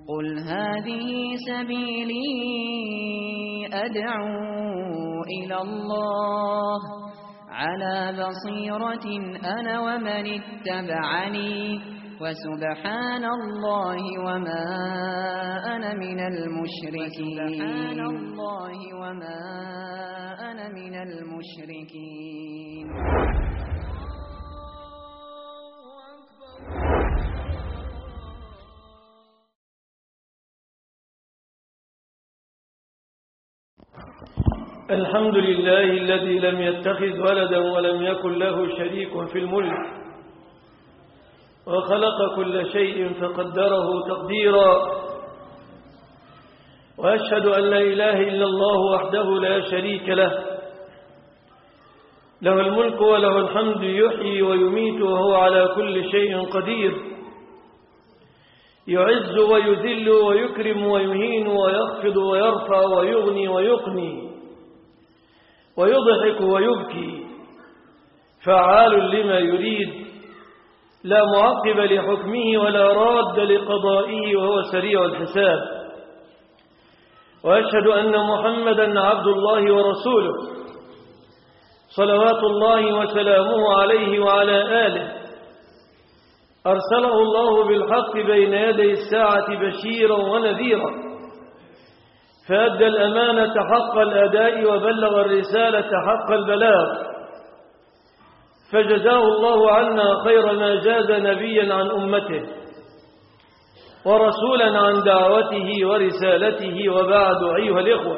قل هذه سبيلي أدعو إلى الله على بصيرة أنا ومن اتبعني وسبحان الله وما أنا من المشركين. الحمد لله الذي لم يتخذ ولدا ولم يكن له شريك في الملك وخلق كل شيء فقدره تقديرا، وأشهد أن لا إله إلا الله وحده لا شريك له، له الملك وله الحمد، يحيي ويميت وهو على كل شيء قدير، يعز ويذل ويكرم ويهين ويخفض ويرفع ويغني ويقني ويضحك ويبكي، فعال لما يريد، لا معقب لحكمه ولا راد لقضائه، وهو سريع الحساب. وأشهد أن محمدا عبد الله ورسوله صلوات الله وسلامه عليه وعلى آله، أرسله الله بالحق بين يدي الساعة بشيرا ونذيرا، فأدى الأمانة حق الأداء وبلغ الرسالة حق البلاغ، فجزاه الله عنا خير ما جاز نبيا عن أمته ورسولا عن دعوته ورسالته. وبعد، أيها الإخوة،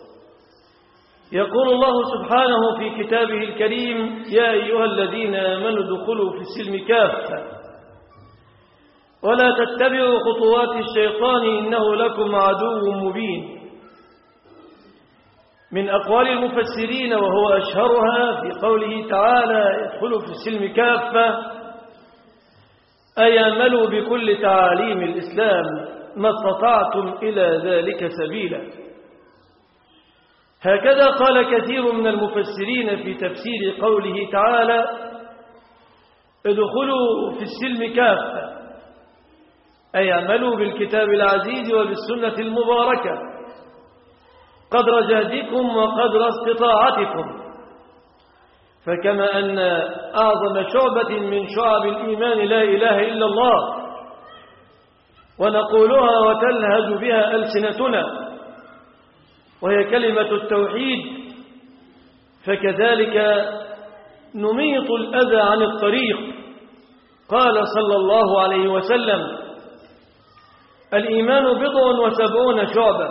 يقول الله سبحانه في كتابه الكريم: يا أيها الذين آمنوا ادخلوا في السلم كافة ولا تتبعوا خطوات الشيطان إنه لكم عدو مبين. من أقوال المفسرين وهو أشهرها في قوله تعالى: ادخلوا في السلم كافة، أي اعملوا بكل تعاليم الإسلام ما استطعتم إلى ذلك سبيلا. هكذا قال كثير من المفسرين في تفسير قوله تعالى: ادخلوا في السلم كافة، أي اعملوا بالكتاب العزيز وبالسنة المباركة قدر جهدكم وقدر استطاعتكم. فكما أن أعظم شعبة من شعب الإيمان لا إله إلا الله، ونقولها وتلهج بها ألسنتنا، وهي كلمة التوحيد، فكذلك نميط الأذى عن الطريق. قال صلى الله عليه وسلم: الإيمان 70 شعبة،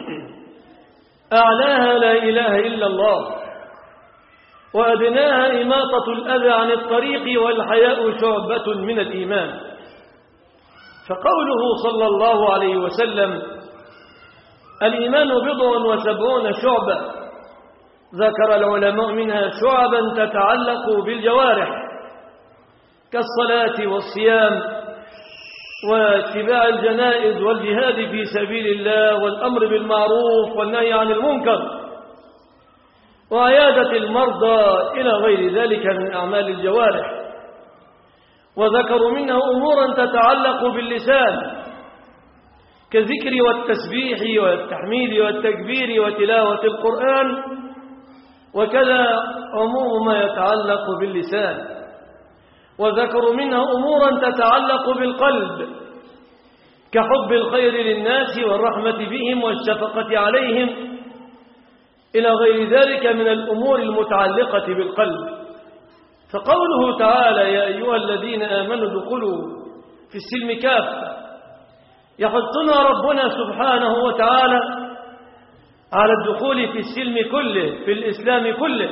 أعلاها لا إله إلا الله، وأدناها إماطة الأذى عن الطريق، والحياء شعبة من الإيمان. فقوله صلى الله عليه وسلم: الإيمان 70 شعبة، ذكر العلماء منها شعبا تتعلق بالجوارح كالصلاة والصيام واتباع الجنائز والجهاد في سبيل الله والأمر بالمعروف والنهي عن المنكر وعيادة المرضى إلى غير ذلك من أعمال الجوارح. وذكروا منها أمورا تتعلق باللسان كالذكر والتسبيح والتحميد والتكبير وتلاوة القرآن، وكذا عموم ما يتعلق باللسان. وذكروا منها أمورا تتعلق بالقلب كحب الخير للناس والرحمة بهم والشفقة عليهم إلى غير ذلك من الأمور المتعلقة بالقلب. فقوله تعالى: يا أيها الذين آمنوا ادخلوا في السلم كافة، يحثنا ربنا سبحانه وتعالى على الدخول في السلم كله، في الإسلام كله.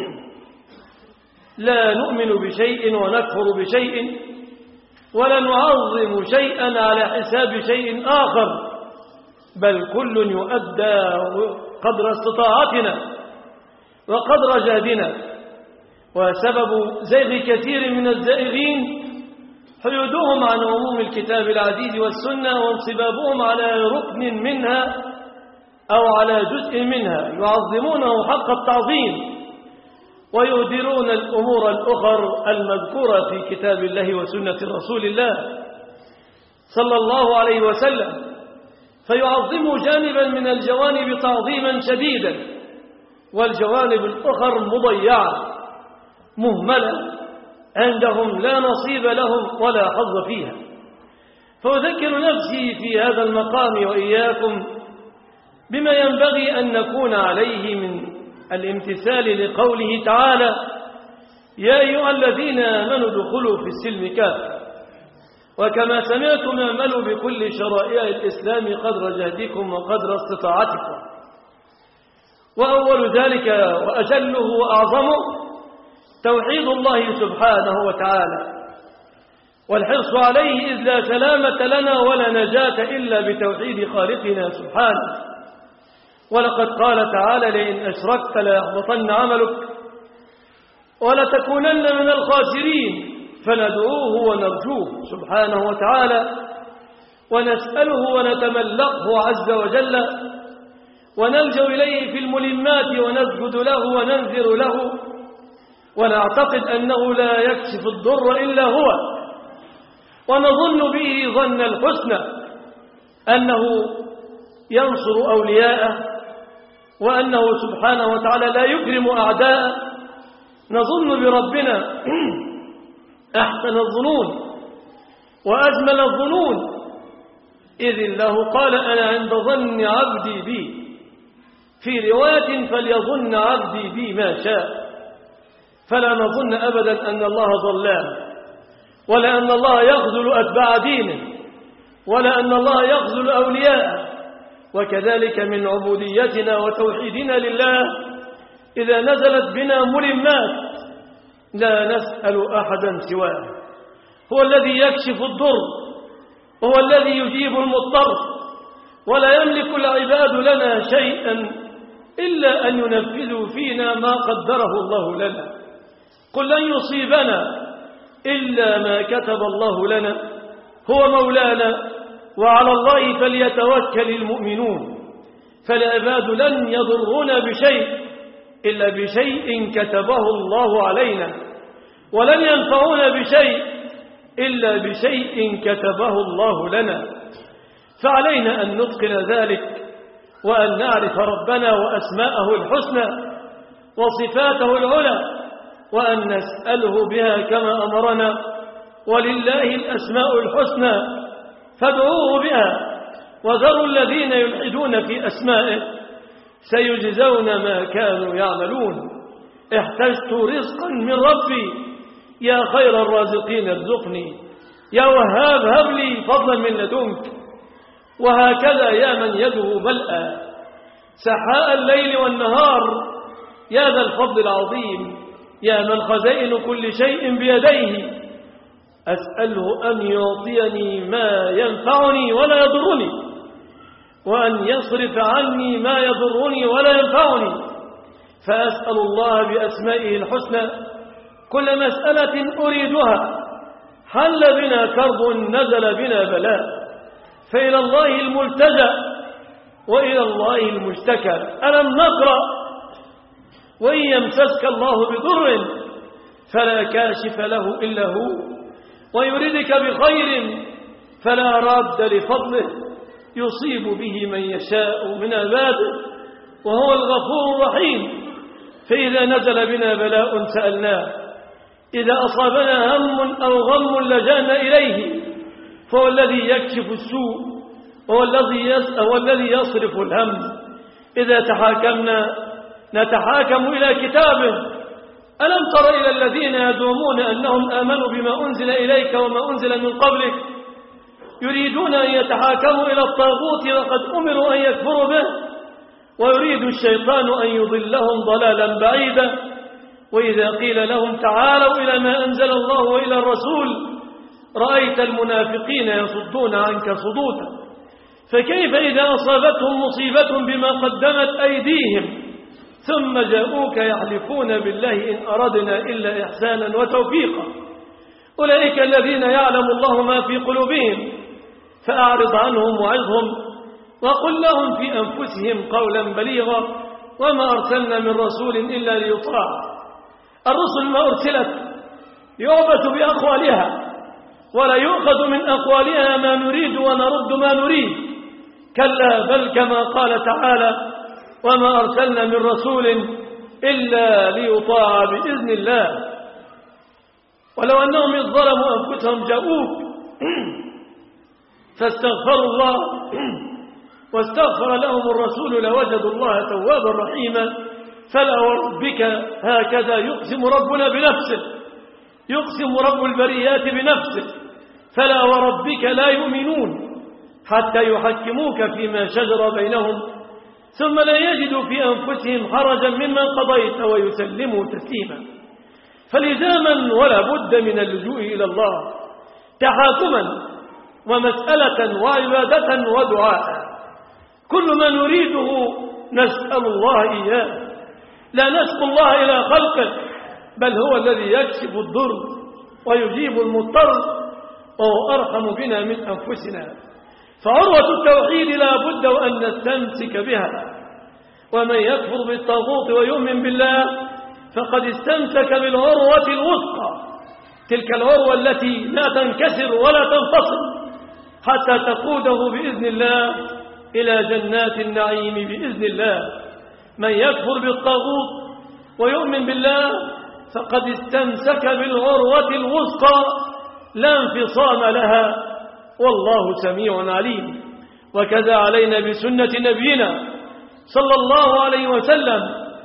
لا نؤمن بشيء ونكفر بشيء، ولا نعظم شيئا على حساب شيء آخر، بل كل يؤدى قدر استطاعتنا وقدر جهدنا. وسبب زيغ كثير من الزائغين حيودهم عن عموم الكتاب العزيز والسنة وانصبابهم على ركن منها أو على جزء منها يعظمونه حق التعظيم ويهدرون الأمور الأخر المذكورة في كتاب الله وسنة رسول الله صلى الله عليه وسلم. فيعظم جانبا من الجوانب تعظيما شديدا، والجوانب الأخر مضيعة مهملة عندهم لا نصيب لهم ولا حظ فيها. فأذكر نفسي في هذا المقام وإياكم بما ينبغي أن نكون عليه من الامتثال لقوله تعالى: يا أيها الذين آمنوا ادخلوا في السلم كافة. وكما سمعتم اعملوا بكل شرائع الإسلام قدر جهدكم وقدر استطاعتكم. وأول ذلك وأجله وأعظمه توحيد الله سبحانه وتعالى، والحرص عليه، إذ لا سلامة لنا ولا نجاة إلا بتوحيد خالقنا سبحانه. ولقد قال تعالى: لئن أشركت ليحبطن عملك ولتكونن من الخاسرين. فندعوه ونرجوه سبحانه وتعالى، ونسأله ونتملقه عز وجل، ونلجأ إليه في الملمات، ونسجد له وننذر له، ونعتقد أنه لا يكشف الضر إلا هو، ونظن به ظن الحسنى أنه ينصر أولياءه، وأنه سبحانه وتعالى لا يكرم أعداءه. نظن بربنا أحسن الظنون وأجمل الظنون، إذ الله قال: أنا عند ظن عبدي بي. في رواية: فليظن عبدي بي ما شاء. فلا نظن أبدا أن الله ظلام، ولا أن الله يخذل أتباع دينه، ولا أن الله يخذل أولياءه. وكذلك من عبوديتنا وتوحيدنا لله إذا نزلت بنا ملمات لا نسأل أحدا سواه. هو الذي يكشف الضر، هو الذي يجيب المضطر، ولا يملك العباد لنا شيئا إلا أن ينفذوا فينا ما قدره الله لنا. قل لن يصيبنا إلا ما كتب الله لنا، هو مولانا، وعلى الله فليتوكل المؤمنون. فالعباد لن يضرونا بشيء إلا بشيء كتبه الله علينا، ولن ينفعونا بشيء إلا بشيء كتبه الله لنا. فعلينا أن نتقن ذلك، وأن نعرف ربنا وأسماءه الحسنى وصفاته العلى، وأن نسأله بها كما أمرنا. ولله الأسماء الحسنى فادعوه بها، وذروا الذين يلحدون في أسمائه سيجزون ما كانوا يعملون. احتجت رزقا من ربي، يا خير الرازقين ارزقني، يا وهاب هب لي فضلا من لدنك. وهكذا يا من يده ملأى سحاء الليل والنهار، يا ذا الفضل العظيم، يا من خزائن كل شيء بيديه، أسأله أن يعطيني ما ينفعني ولا يضرني، وأن يصرف عني ما يضرني ولا ينفعني. فأسأل الله بأسمائه الحسنى كل مسألة أريدها. حل بنا كرب، نزل بنا بلاء، فإلى الله الملتجأ وإلى الله المشتكى. ألم نقرأ: وإن يمسسك الله بضر فلا كاشف له إلا هو، ويردك بخير فلا راد لفضله، يصيب به من يشاء من عباده، وهو الغفور الرحيم. فإذا نزل بنا بلاء سألناه، إذا أصابنا هم أو غم لجأنا إليه، فهو الذي يكشف السوء، وهو الذي يصرف الهم. إذا تحاكمنا نتحاكم إلى كتابه. ألم تر إلى الذين يزعمون أنهم آمنوا بما أنزل إليك وما أنزل من قبلك يريدون أن يتحاكموا إلى الطاغوت وقد أمروا أن يكفروا به، ويريد الشيطان أن يضلهم ضلالا بعيدا. وإذا قيل لهم تعالوا إلى ما أنزل الله وإلى الرسول رأيت المنافقين يصدون عنك صدودا. فكيف إذا أصابتهم مصيبة بما قدمت أيديهم ثم جاءوك يحلفون بالله إن أردنا إلا إحسانا وتوفيقا. أولئك الذين يعلم الله ما في قلوبهم فأعرض عنهم وعظهم وقل لهم في أنفسهم قولا بليغا وما أرسلنا من رسول إلا ليطاع. الرسل ما أرسلت يعبث بأقوالها ولا يؤخذ من أقوالها ما نريد ونرد ما نريد، كلا بل كما قال تعالى وما أرسلنا من رسول إلا ليطاع بإذن الله. ولو أنهم إذ ظلموا أنفسهم جاءوك فاستغفروا الله واستغفر لهم الرسول لوجدوا الله توابا رحيما. فلا وربك هكذا يقسم ربنا بنفسه، يقسم رب البريات بنفسه. فلا وربك لا يؤمنون حتى يحكموك فيما شجر بينهم ثم لا يجدوا في أنفسهم حرجا مما قضيت ويسلموا تسليما. فلزاما ولا بد من اللجوء إلى الله تحاكما ومسألة وعبادة ودعاء. كل ما نريده نسأل الله إياه، لا نسأل الله إلى خلقه، بل هو الذي يكشف الضر ويجيب المضطر وهو أرحم بنا من أنفسنا. فعروة التوحيد لا بد وأن نستمسك بها. ومن يكفر بالطاغوت ويؤمن بالله فقد استمسك بالعروة الوثقى، تلك العروة التي لا تنكسر ولا تنفصل حتى تقوده بإذن الله إلى جنات النعيم بإذن الله. من يكفر بالطاغوت ويؤمن بالله فقد استمسك بالعروة الوثقى لا انفصام لها، والله سميع عليم. وكذا علينا بسنة نبينا صلى الله عليه وسلم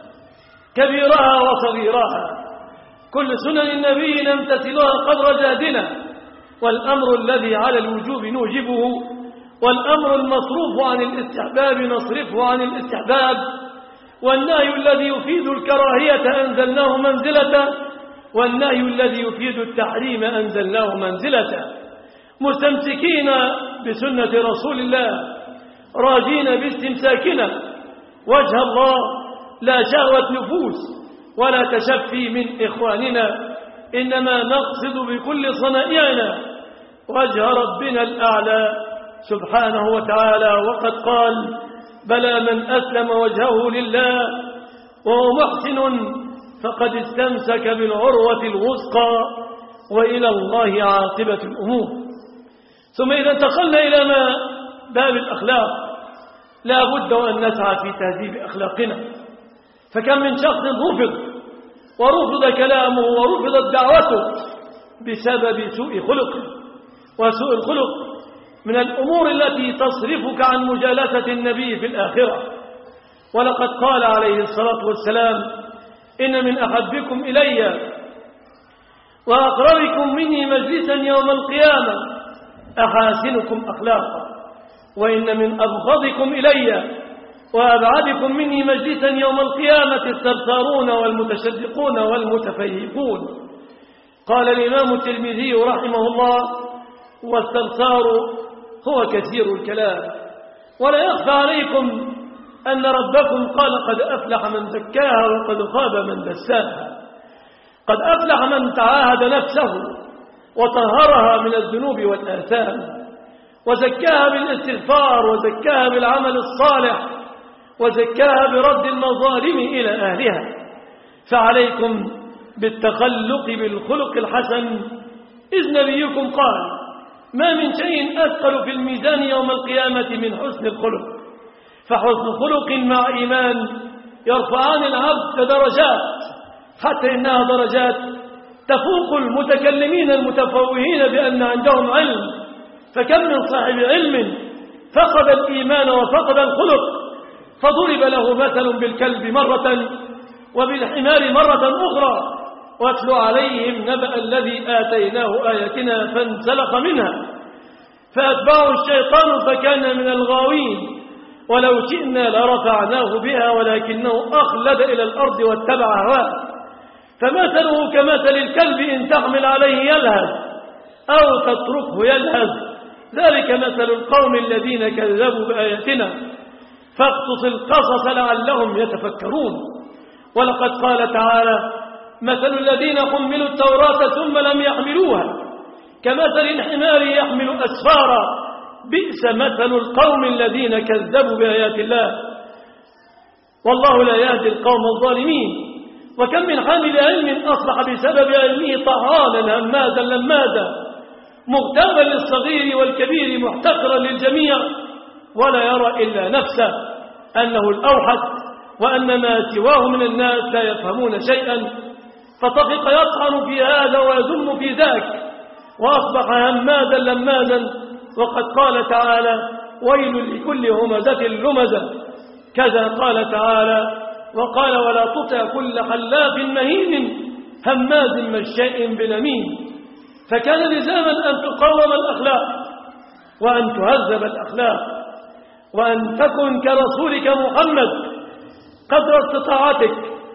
كبيرها وصغيرها. كل سنن النبي نمتثلها قدر جهدنا، والأمر الذي على الوجوب نوجبه، والأمر المصروف عن الاستحباب نصرفه عن الاستحباب، والنهي الذي يفيد الكراهية أنزلناه منزلته، والنهي الذي يفيد التحريم أنزلناه منزلته. مستمسكين بسنة رسول الله راجين باستمساكنا وجه الله، لا شهوة نفوس ولا تشفي من إخواننا، إنما نقصد بكل صنائعنا وجه ربنا الأعلى سبحانه وتعالى. وقد قال بلى من أسلم وجهه لله وهو محسن فقد استمسك بالعروة الوثقى وإلى الله عاقبة الأمور. ثم إذا انتقلنا إلى باب الأخلاق لا بد أن نسعى في تهذيب أخلاقنا. فكم من شخص ورفض كلامه ورفضت دعوته بسبب سوء خلقه. وسوء الخلق من الأمور التي تصرفك عن مجالسة النبي في الآخرة. ولقد قال عليه الصلاة والسلام إن من أحبكم إلي وأقربكم مني مجلسا يوم القيامة أحاسنكم أخلاقا، وإن من أبغضكم إلي وأبعدكم مني مجلسا يوم القيامة الثرثارون والمتشدقون والمتفيهقون. قال الإمام الترمذي رحمه الله والثرثار هو كثير الكلام. ولا يخفى عليكم أن ربكم قال قد أفلح من زكاها وقد خاب من دساها. قد أفلح من تعاهد نفسه وطهرها من الذنوب والآثام وزكاها بالاستغفار وزكاها بالعمل الصالح وزكاها برد المظالم إلى أهلها. فعليكم بالتخلق بالخلق الحسن، إذ نبيكم قال ما من شيء أثقل في الميزان يوم القيامة من حسن الخلق. فحسن خلق مع إيمان يرفعان العبد درجات، حتى إنها درجات تفوق المتكلمين المتفوهين بأن عندهم علم. فكم من صاحب علم فقد الإيمان وفقد الخلق، فضرب له مثل بالكلب مرة وبالحمار مرة أخرى. واتل عليهم نبأ الذي آتيناه آياتنا فانسلخ منها فأتبعه الشيطان فكان من الغاوين. ولو شئنا لرفعناه بها ولكنه أخلد إلى الأرض واتبع هواه. فمثله كمثل الكلب إن تحمل عليه يلهث أو تتركه يلهث، ذلك مثل القوم الذين كذبوا بآياتنا فاقصص القصص لعلهم يتفكرون. ولقد قال تعالى مثل الذين حملوا التوراة ثم لم يحملوها كمثل الحمار يحمل أسفارا بئس مثل القوم الذين كذبوا بآيات الله والله لا يهدي القوم الظالمين. وكم من حامل علم أصبح بسبب علمه طهانا همازا لمازا مغتابا للصغير والكبير محتقرا للجميع ولا يرى إلا نفسه أنه الأوحد، وأن ما سواه من الناس لا يفهمون شيئا، فطفق يطعن في هذا ويذم في ذاك، وأصبح همازا لمازا. وقد قال تعالى: ويل لكل همزة لمزة. كذا قال تعالى: وقال: ولا تطع كل حلاف مهين هماز مشاء بنميم. فكان لزاما أن تقاوم الأخلاق، وأن تهذب الأخلاق، وأن تكن كرسولك محمد قدر استطاعتك،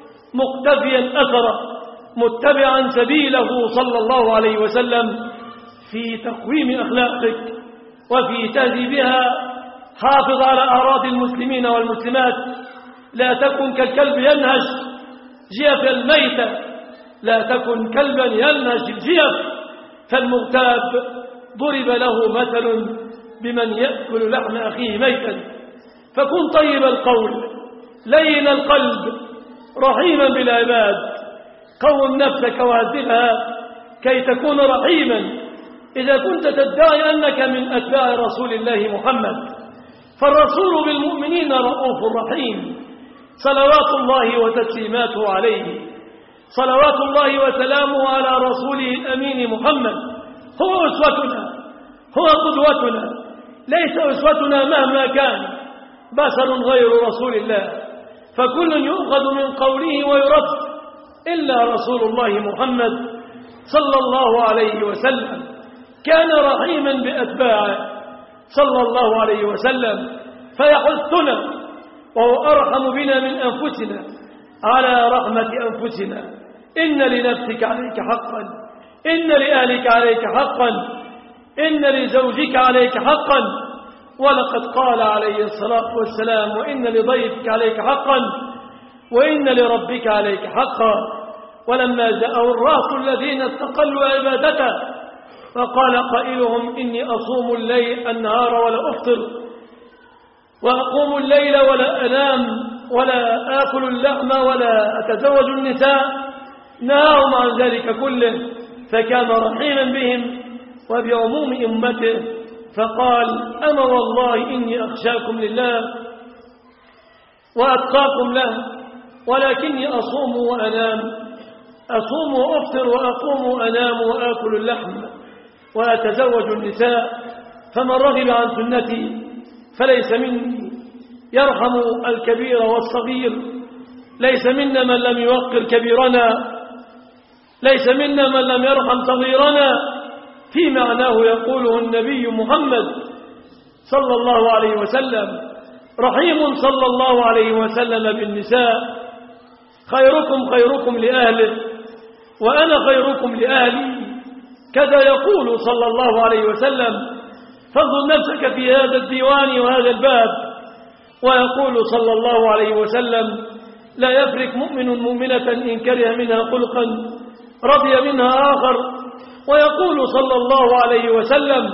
مقتفيا أثره، متبعا سبيله صلى الله عليه وسلم في تقويم أخلاقك وفي تهذيبها. حافظ على أعراض المسلمين والمسلمات، لا تكن كالكلب ينهش جيف الميتة، لا تكن كلبا ينهش الجيف، فالمغتاب ضرب له مثل بمن يأكل لحم أخيه ميتا. فكن طيب القول لين القلب رحيما بالعباد، قوم نفسك وهذبها كي تكون رحيما. إذا كنت تدعي أنك من أتباع رسول الله محمد، فالرسول بالمؤمنين رؤوف رحيم، صلوات الله وتسليماته عليه، صلوات الله وسلامه على رسوله الأمين محمد. هو أسوتنا، هو قدوتنا، ليس أسوتنا مهما كان بشر غير رسول الله، فكل يؤخذ من قوله ويرد إلا رسول الله محمد صلى الله عليه وسلم. كان رحيما بأتباعه صلى الله عليه وسلم، فيحثنا وهو أرحم بنا من أنفسنا على رحمة أنفسنا. إن لنفسك عليك حقا، إن لأهلك عليك حقا، إن لزوجك عليك حقا. ولقد قال عليه الصلاة والسلام: وإن لضيفك عليك حقا، وإن لربك عليك حقا. ولما جاءه الراس الذين استقلوا عبادته، فقال قائلهم: إني أصوم الليل النهار ولا أفطر، وأقوم الليل ولا أنام، ولا آكل اللحم ولا أتزوج النساء، نهاهم عن ذلك كله، فكان رحيما بهم وبعموم أمته. فقال: أما والله إني أخشاكم لله وأتقاكم له، ولكني أصوم وأنام، أصوم وأفطر وأقوم وأنام وآكل اللحم وأتزوج النساء، فمن رغب عن سنتي فليس مني. يرحم الكبير والصغير، ليس منا من لم يوقر كبيرنا، ليس منا من لم يرحم صغيرنا، في معناه يقوله النبي محمد صلى الله عليه وسلم. رحيم صلى الله عليه وسلم بالنساء: خيركم خيركم لأهله، وأنا خيركم لأهلي. كذا يقول صلى الله عليه وسلم. فانظر نفسك في هذا الديوان وهذا الباب. ويقول صلى الله عليه وسلم: لا يفرق مؤمن مؤمنة إن كره منها خلقا رضي منها آخر. ويقول صلى الله عليه وسلم: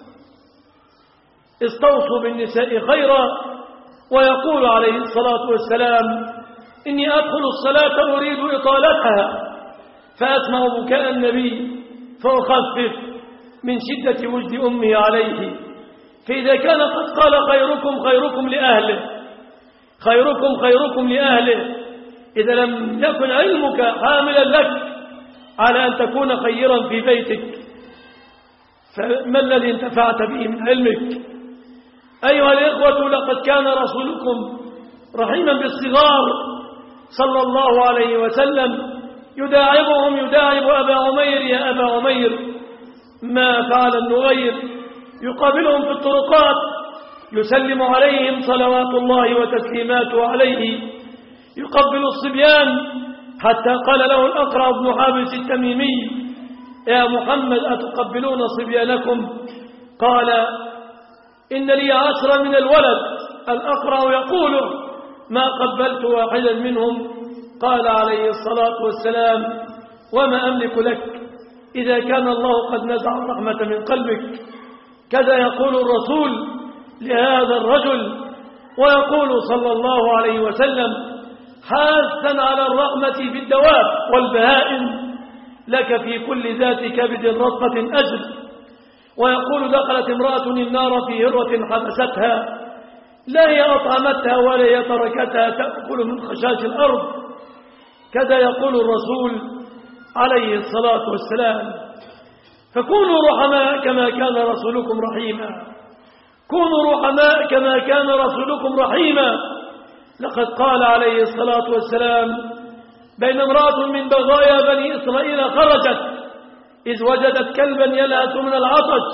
استوصوا بالنساء خيرا. ويقول عليه الصلاة والسلام: إني أدخل الصلاة أريد إطالتها، فأسمع بكاء النبي فأخفف من شدة وجد أمه عليه. فإذا كان قد قال: خيركم خيركم لأهله، خيركم خيركم لأهله، إذا لم يكن علمك حاملا لك على أن تكون خيرا في بيتك، فما الذي انتفعت به من علمك؟ أيها الإخوة، لقد كان رسولكم رحيما بالصغار صلى الله عليه وسلم، يداعبهم، يداعب أبا عمير: يا أبا عمير ما فعل النغير؟ يقابلهم في الطرقات، يسلم عليهم صلوات الله وتسليماته عليه، يقبل الصبيان، حتى قال له الأقرع بن حابس التميمي: يا محمد أتقبلون صبيانكم؟ قال: إن لي 10 من الولد. الأقرع يقول: ما قبلت واحدا منهم. قال عليه الصلاة والسلام: وما أملك لك إذا كان الله قد نزع الرحمة من قلبك. كذا يقول الرسول لهذا الرجل. ويقول صلى الله عليه وسلم حاثا على الرحمة في الدواب والبهائم: لك في كل ذات كبد رطبة أجر. ويقول: دخلت امرأة النار في هرة حبستها لا هي أطعمتها ولا هي تركتها تأكل من خشاش الأرض. كذا يقول الرسول عليه الصلاة والسلام. فكونوا رحماء كما كان رسولكم رحيما، كونوا رحماء كما كان رسولكم رحيما. لقد قال عليه الصلاة والسلام: بين امرأة من بغايا بني إسرائيل خرجت إذ وجدت كلبا يلهث من العطش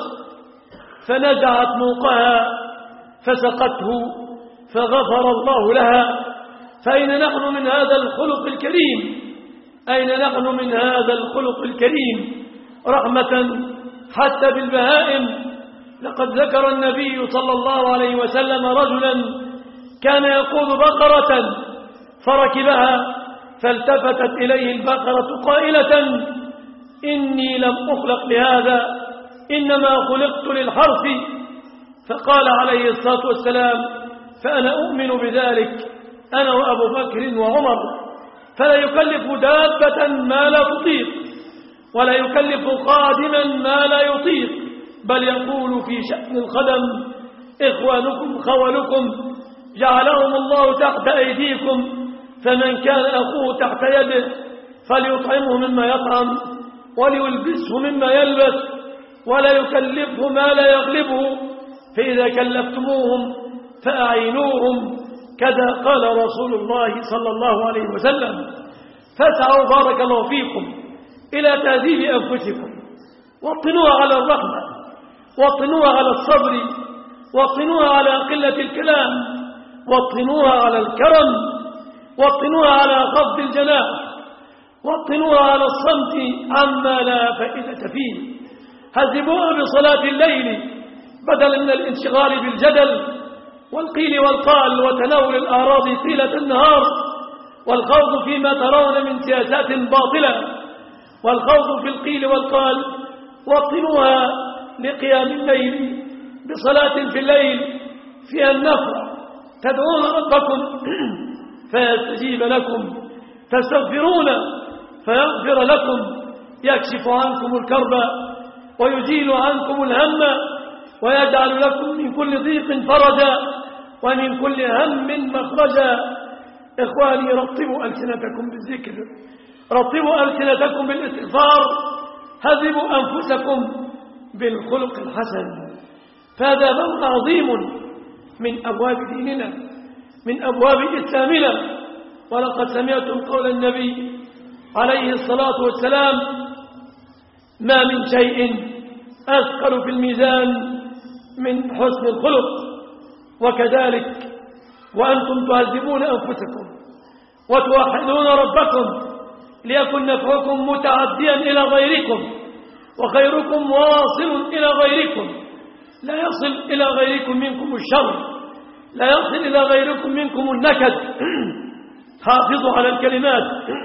فنزعت موقها فسقته فغفر الله لها. فأين نحن من هذا الخلق الكريم؟ أين نحن من هذا الخلق الكريم؟ رحمة حتى بالبهائم. لقد ذكر النبي صلى الله عليه وسلم رجلا كان يقود بقرة فركبها فالتفتت إليه البقرة قائلة: إني لم أخلق لهذا، إنما خلقت للحرث. فقال عليه الصلاة والسلام: فأنا أؤمن بذلك، أنا وأبو بكر وعمر. فلا يكلف دابة ما لا تطيق، ولا يكلف قادما ما لا يطيق، بل يقول في شأن الخدم: إخوانكم خولكم جعلهم الله تحت أيديكم، فمن كان أخوه تحت يده فليطعمه مما يطعم وليلبسه مما يلبس، ولا يكلفه ما لا يغلبه، فإذا كلفتموهم فأعينوهم. كذا قال رسول الله صلى الله عليه وسلم. فاسعوا بارك الله فيكم إلى تهذيب أنفسكم، وطنوها على الرحمة، وطنوها على الصبر، وطنوها على قلة الكلام، وطنوها على الكرم، وطنوها على خفض الجناح، وطنوها على الصمت عما لا فائدة فيه. هذبوها بصلاة الليل بدلا من الانشغال بالجدل والقيل والقال وتناول الأعراض طيلة النهار، والخوض فيما ترون من سياسات باطلة، والخوض في القيل والقال. وطنوها لقيام الليل بصلاة في الليل فيها النفع، تدعون ربكم فيستجيب لكم، تستغفرون فيغفر لكم، يكشف عنكم الكرب ويزيل عنكم الهم، ويجعل لكم من كل ضيق فرجا ومن كل هم مخرجا. إخواني، رطبوا ألسنتكم بالذكر، رطبوا ألسنتكم بالاستغفار، هذبوا أنفسكم بالخلق الحسن. فهذا باب عظيم من أبواب ديننا، من أبواب إسلامنا. ولقد سمعتم قول النبي عليه الصلاة والسلام: ما من شيء أثقل في الميزان من حسن الخلق. وكذلك وأنتم تهذبون أنفسكم وتوحدون ربكم ليكن نفعكم متعديا إلى غيركم، وخيركم واصل إلى غيركم. لا يصل إلى غيركم منكم الشر، لا يصل إلى غيركم منكم النكد. حافظوا على الكلمات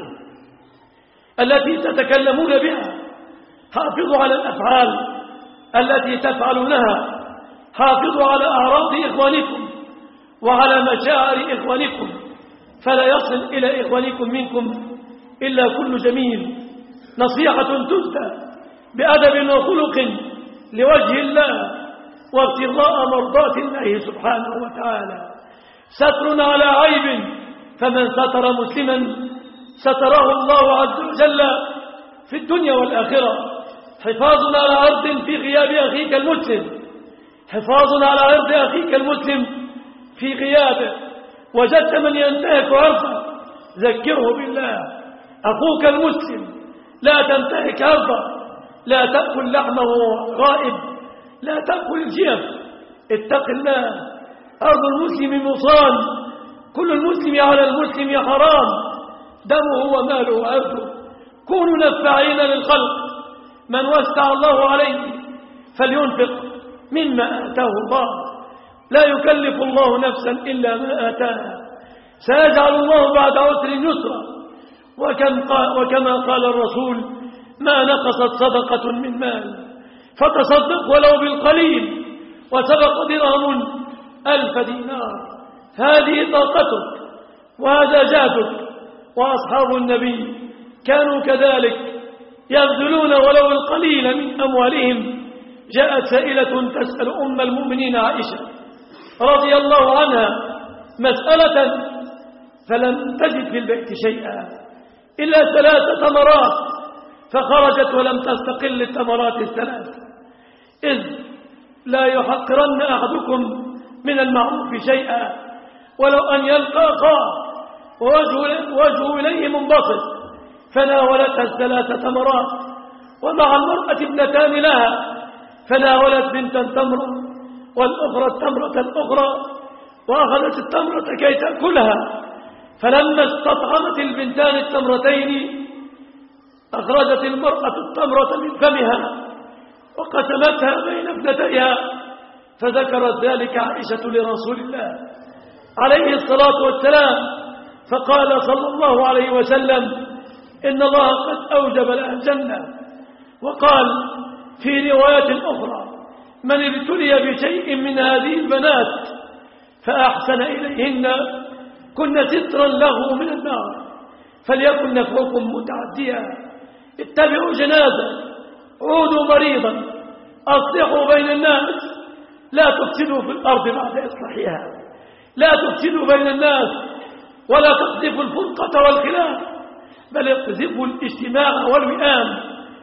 التي تتكلمون بها، حافظوا على الأفعال التي تفعلونها، حافظوا على أعراض إخوانكم وعلى مشاعر إخوانكم، فلا يصل إلى إخوانكم منكم إلا كل جميل. نصيحة تزدى بأدب وخلق لوجه الله وابتغاء مرضات الله سبحانه وتعالى. ستر على عيب، فمن ستر مسلما ستره الله عز وجل في الدنيا والآخرة. حفاظ على عرض في غياب أخيك المسلم، حفاظ على عرض أخيك المسلم في غيابه. وجدت من ينتهك عرضه ذكره بالله. أخوك المسلم لا تنتهك عرضه، لا تأكل لحمه غائب، لا تأكل الجيف، اتق الله. أرض المسلم مصان، كل المسلم على المسلم حرام، دمه وماله وعرضه. كونوا نفاعين للخلق. من وسع الله عليه فلينفق مما آتاه الله، لا يكلف الله نفسا إلا ما آتاها، سيجعل الله بعد عسر يسرا. وكما قال الرسول: ما نقصت صدقة من مال، فتصدق ولو بالقليل، وسبق درهم 1000 دينار. هذه طاقتك وهذا جهدك. وأصحاب النبي كانوا كذلك يبذلون ولو القليل من أموالهم. جاءت سائلة تسأل أم المؤمنين عائشة رضي الله عنها مسألة فلم تجد في البيت شيئا إلا 3 تمرات، فخرجت ولم تستقل التمرات الثلاث، إذ لا يحقرن أحدكم من المعروف شيئا ولو أن يلقى أخاه ووجهه إليه منبسط، فناولتها 3 تمرات، ومع المرأة 2 لها، فناولت بنتا تمرة والأخرى التمرة الأخرى، وأخذت التمرة كي تأكلها، فلما استطعمت البنتان التمرتين أخرجت المرأة التمرة من فمها وقسمتها بين ابنتيها، فذكرت ذلك عائشة لرسول الله عليه الصلاة والسلام، فقال صلى الله عليه وسلم: إن الله قد أوجب لها الجنة. وقال في رواية أخرى: من ابتلي بشيء من هذه البنات فأحسن إليهن كن سترا له من النار، فليكن نفعكم متعديا. اتبعوا جنازة، عودوا مريضا، أصلحوا بين الناس، لا تفسدوا في الأرض بعد إصلاحها، لا تفسدوا بين الناس ولا تقذفوا الفرقة والخلاف، بل اقذفوا الاجتماع والوئام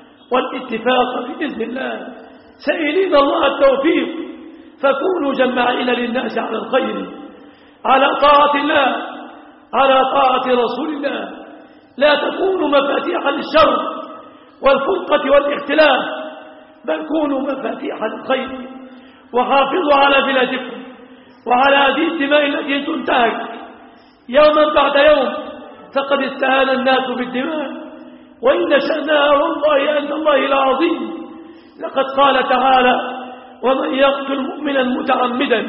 والاتفاق بإذن الله، سائلين الله التوفيق، فكونوا جماعين للناس على الخير، على طاعة الله، على طاعة رسول الله، لا تكونوا مفاتيح للشر والفرقة والاختلاف، بل كونوا مفاتيح للخير، وحافظوا على بلادكم وعلى هذه الدماء التي تنتهك يوما بعد يوم، فقد استهان الناس بالدماء، وإن شأنها والله عند الله العظيم. لقد قال تعالى: ومن يقتل مؤمنا متعمدا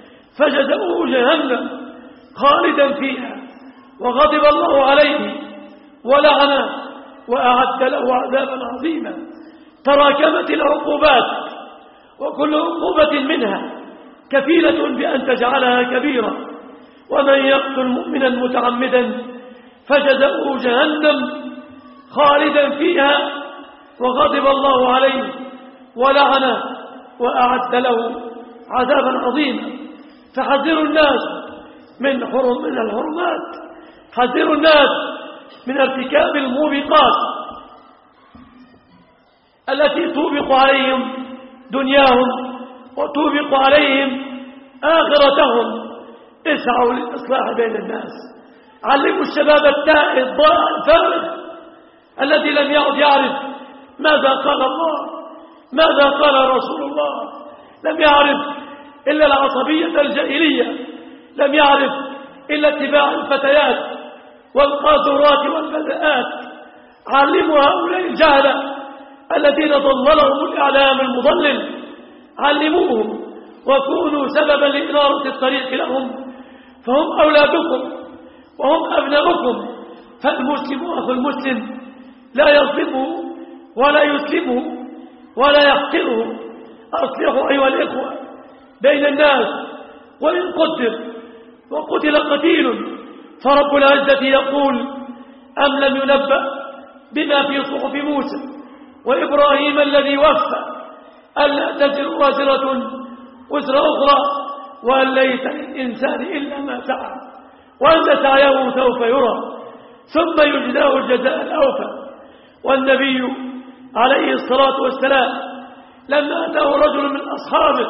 فجزاؤه جهنم خالدا فيها وغضب الله عليه ولعنه وأعد له عذابا عظيما. تراكمت العقوبات، وكل عقوبة منها كفيلة بأن تجعلها كبيرة. ومن يقتل مؤمنا متعمدا فجزاؤه جهنم خالدا فيها وغضب الله عليه ولعنه وأعد له عذابا عظيما. فحذروا الناس من الحرمات، حذروا الناس من ارتكاب الموبقات التي توبق عليهم دنياهم وتوبق عليهم آخرتهم. اسعوا للإصلاح بين الناس، علموا الشباب التائه الضائع الفارغ الذي لم يعد يعرف ماذا قال الله، ماذا قال رسول الله، لم يعرف إلا العصبية الجاهلية، لم يعرف إلا اتباع الفتيات والقاذورات والبذاءات. علموا هؤلاء الجهلة الذين ضللهم الإعلام المضلل، علموهم وكونوا سببا لإنارة الطريق لهم، فهم أولادكم وهم أبناؤكم. فالمسلم أخو المسلم لا يظلمه ولا يسلمه ولا يحقره. أصلحوا أيها الإخوة بين الناس، وإن قدر وقتل قتيل فرب العزة يقول: أم لم ينبأ بما في صحف موسى وإبراهيم الذي وفى ألا تزر وازرة وزر أخرى وأن ليس للإنسان إلا ما سعى وأن سعيه سوف يرى ثم يجزاه الجزاء الأوفى. والنبي عليه الصلاة والسلام لما أتاه رجل من أصحابه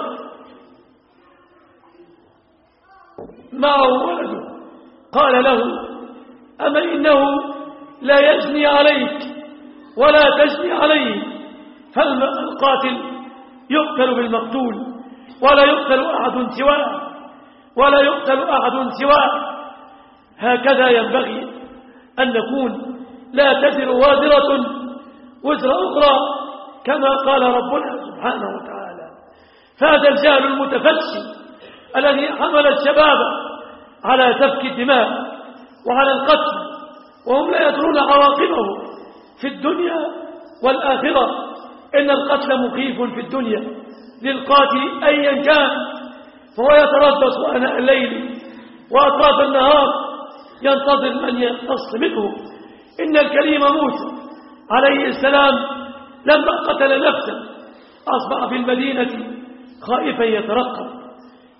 معه ولده قال له: أما إنه لا يجني عليك ولا تجني عليه، فالقاتل يقتل بالمقتول ولا يقتل أحد سواه، ولا يقتل أحد سواه. هكذا ينبغي أن نكون، لا تزر وازرة وزر أخرى كما قال ربنا سبحانه وتعالى. فهذا الجهل المتفشي الذي حمل الشباب على سفك الدماء وعلى القتل وهم لا يدرون عواقبه في الدنيا والآخرة. إن القتل مخيف في الدنيا للقاتل أيا كان، فهو يتربص آناء الليل وأطراف النهار ينتظر من يقتص منه. إن الكريم موسى عليه السلام لما قتل نفسا أصبح في المدينة خائفا يترقب،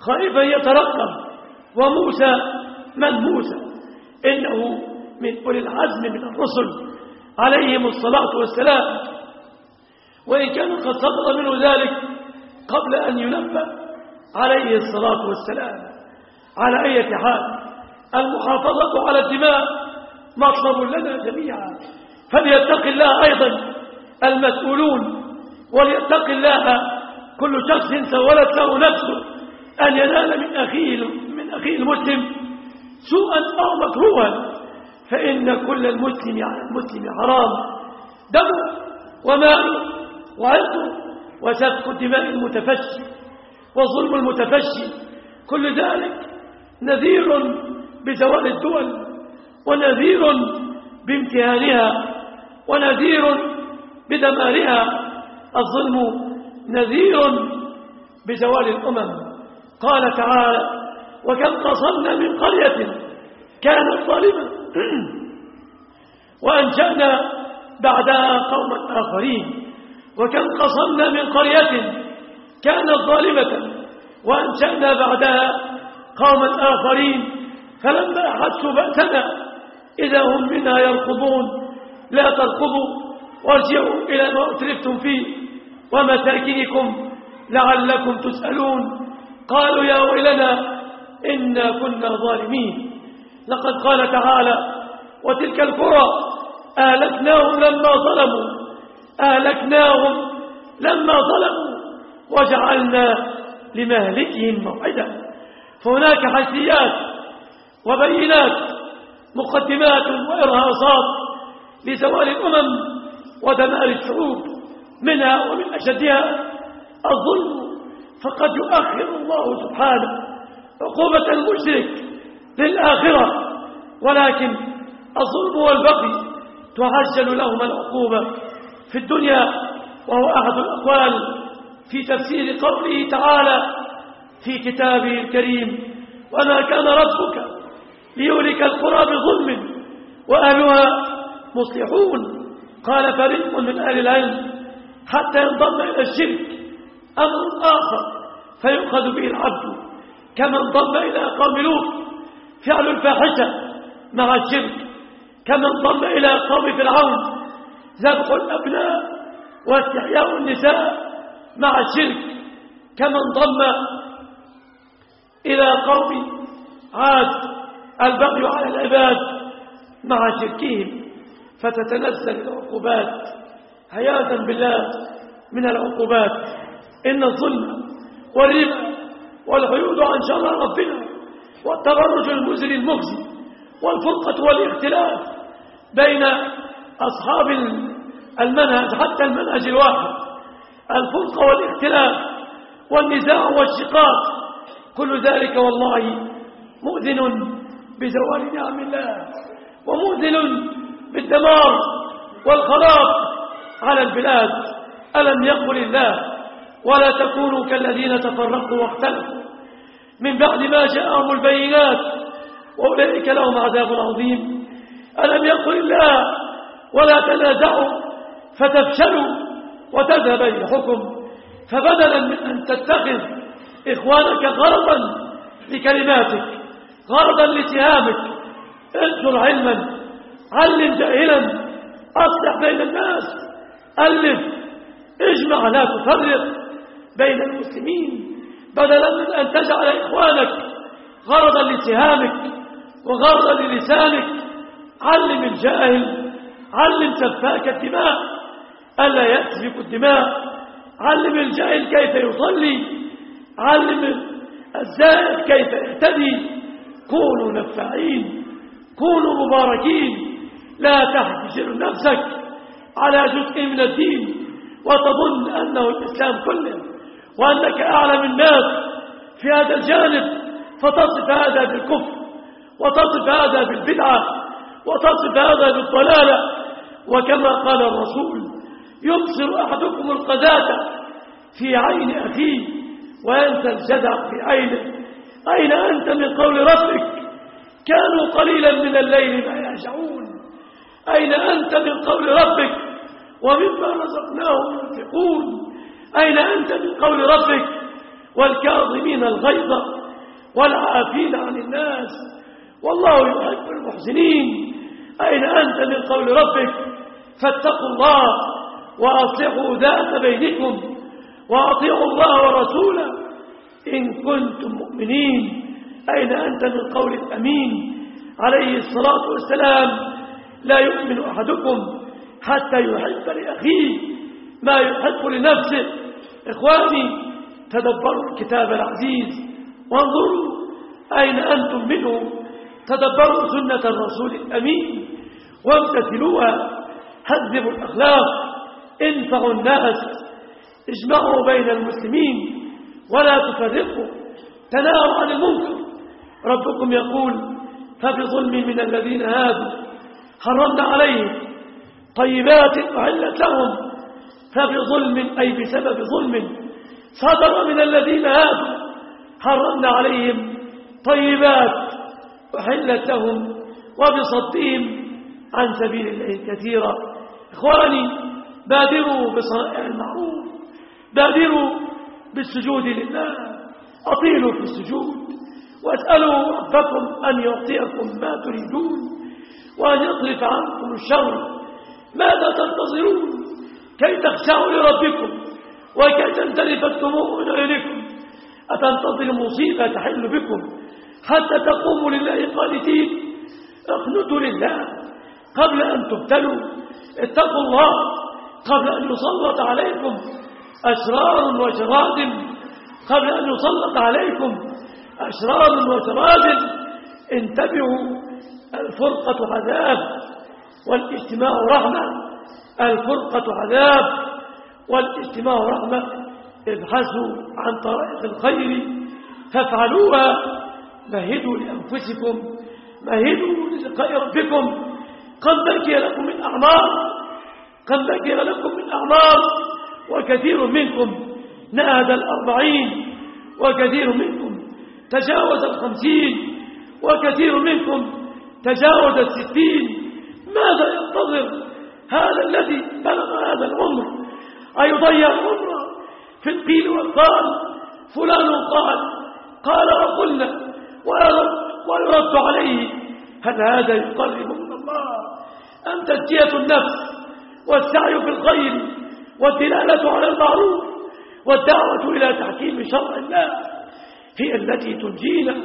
خائفا يترقب. وموسى من موسى؟ إنه من أولي العزم من الرسل عليهم الصلاة والسلام، وإن كان قد صدر منه ذلك قبل أن ينبأ عليه الصلاة والسلام. على أي حال المحافظة على الدماء مطلب لنا جميعا، فليتق الله أيضا المسؤولون، وليتق الله كل شخص سولت له نفسه أن ينال من أخيه المسلم سوءا أو مكروها، فإن كل المسلم على المسلم حرام، دمه وماله وعرضه وسفك الدماء المتفشي وظلم المتفشي، كل ذلك نذير بزوال الدول، ونذير بامتهانها، ونذير بدمارها. الظلم نذير بزوال الأمم. قال تعالى: وكم قصمنا من قرية كانت ظالمة وأنشأنا بعدها قوما آخرين. وكم قصمنا من قرية كانت ظالمة وأنشأنا بعدها قوما آخرين فلما أحسوا بأسنا إذا هم منها يركضون. لا تركضوا وارجعوا إلى ما أترفتم فيه ومساكنكم لعلكم تسألون. قالوا يا ويلنا إنا كنا ظالمين. لقد قال تعالى: وتلك القرى أهلكناهم لما ظلموا وجعلنا لمهلكهم موعدا. فهناك حيثيات وبينات، مقدمات وإرهاصات لزوال الأمم ودمار الشعوب، منها ومن أشدها الظلم. فقد يؤخر الله سبحانه عقوبة المشرك للآخرة، ولكن الظلم والبغي تعجل لهما العقوبة في الدنيا. وهو أحد الأقوال في تفسير قوله تعالى في كتابه الكريم: وما كان ربك ليهلك القرى بظلم وأهلها مصلحون. قال فريق من أهل العلم: حتى ينضم إلى الشرك أمر آخر فيؤخذ به العبد، كما انضم إلى قوم لوط فعل الفاحشة مع الشرك، كما انضم إلى قوم فرعون ذبح الأبناء واستحياء النساء مع الشرك، كما انضم إلى قوم عاد البغي على العباد مع شركهم. فتتنزل العقوبات عياذا بالله من العقوبات. إن الظلم والربا والعيوذ عن شرع ربنا والتبرج المزري المخزي والفرقة والاختلاف بين أصحاب المنهج حتى المنهج الواحد، الفرقة والاختلاف والنزاع والشقاق، كل ذلك والله مؤذن بزوال نعم الله، ومؤذن بالدمار والخراب على البلاد. ألم يقل الله: ولا تكونوا كالذين تفرقوا واختلفوا من بعد ما جاءهم البينات وأولئك لهم عذاب عظيم. ألم يقل الله: ولا تنازعوا فتفشلوا وتذهب ريحكم. فبدلا من أن تتخذ إخوانك غرضا لكلماتك، غرضا لاتهامك، انشر علما، علم جاهلا، أصلح بين الناس، ألف، اجمع، لا تفرق بين المسلمين. بدلا من أن تجعل إخوانك غرضا لاتهامك وغرضا للسانك، علم الجاهل، علم سفاك الدماء ألا يسفك الدماء، علم الجاهل كيف يصلي، علم الزائر كيف يهتدي. كونوا نفاعين، كونوا مباركين، لا تحتجر نفسك على جزء من الدين وتظن أنه الإسلام كله وأنك أعلم الناس في هذا الجانب، فتصف هذا بالكفر وتصف هذا بالبدعة وتصف هذا بالضلالة. وكما قال الرسول: يبصر أحدكم القذاة في عين أخيه وينسى الجدع في عينه. أين أنت من قول ربك كانوا قليلا من الليل ما يهجعون؟ أين أنت من قول ربك ومما رزقناهم ينفقون؟ أين أنت من قول ربك والكاظمين الغيظ والعافين عن الناس والله يحب المحسنين. أين أنت من قول ربك فاتقوا الله وأصلحوا ذات بينكم وأطيعوا الله ورسوله إن كنتم مؤمنين؟ أين أنت من قول الأمين عليه الصلاة والسلام لا يؤمن أحدكم حتى يحب لأخيه ما يحب لنفسه؟ إخواني تدبروا الكتاب العزيز وانظروا أين أنتم منه. تدبروا سنة الرسول الأمين وامتثلوها. هذبوا الأخلاق، انفعوا الناس، اجمعوا بين المسلمين ولا تفرقوا، تناهوا عن المنكر. ربكم يقول فبظلم من الذين هادوا حرمنا عليهم طيبات أحلت لهم. فبظلم أي بسبب ظلم صدر من الذين هادوا حرمنا عليهم طيبات أحلت لهم وبصدهم عن سبيل الله كثيرا. إخواني بادروا بصنائع المعروف، بادروا بالسجود لله، أطيلوا في السجود واسألوا ربكم أن يعطيكم ما تريدون وأن يصرف عنكم الشر. ماذا تنتظرون كي تخشعوا لربكم وكي تنتلف الدموع من عينكم؟ أتنتظر مصيبة تحل بكم حتى تقوموا لله قانتين؟ اقنتوا لله قبل أن تبتلوا، اتقوا الله قبل أن يسلط عليكم أشرار وشرادم، قبل أن يسلط عليكم أشرار وشرادم. انتبهوا، الفرقة عذاب والاجتماع رحمة. الفرقة عذاب والاجتماع رحمة. ابحثوا عن طرائق الخير فافعلوها. مهدوا لأنفسكم، مهدوا للقاء ربكم. قد بقي لكم من أعمار، قد بقي لكم من أعمار، وكثير منكم نهد 40 وكثير منكم تجاوز 50 وكثير منكم تجاوز 60. ماذا ينتظر هذا الذي بلغ هذا العمر؟ أيضيع عمره في القيل والقال؟ فلان قال وقلنا ويرد عليه. هل هذا يقرب من الله أم تزكية النفس والسعي في الخير والدلالة على المعروف والدعوة إلى تحكيم شرع الله هي التي تنجينا؟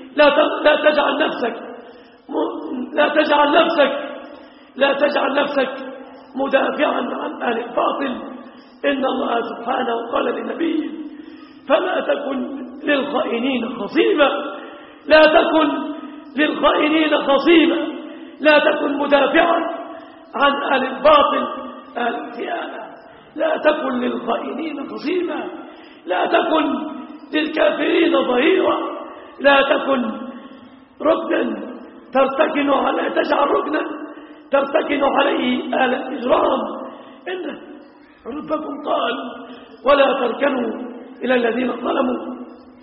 لا تجعل نفسك مدافعا عن أهل الباطل. إن الله سبحانه قال لنبيه فلا تكن للخائنين خصيما. لا تكن للخائنين خصيما، لا تكن مدافعا عن أهل الباطل أهل الخيانة. لا تكن للخائنين خصيما، لا تكن للكافرين ظهيرا، لا تكن ركنا ترتكن على تجعل ركنا ترتكن عليه أهل الإجرام. إن ربكم قال ولا تركنوا إلى الذين ظلموا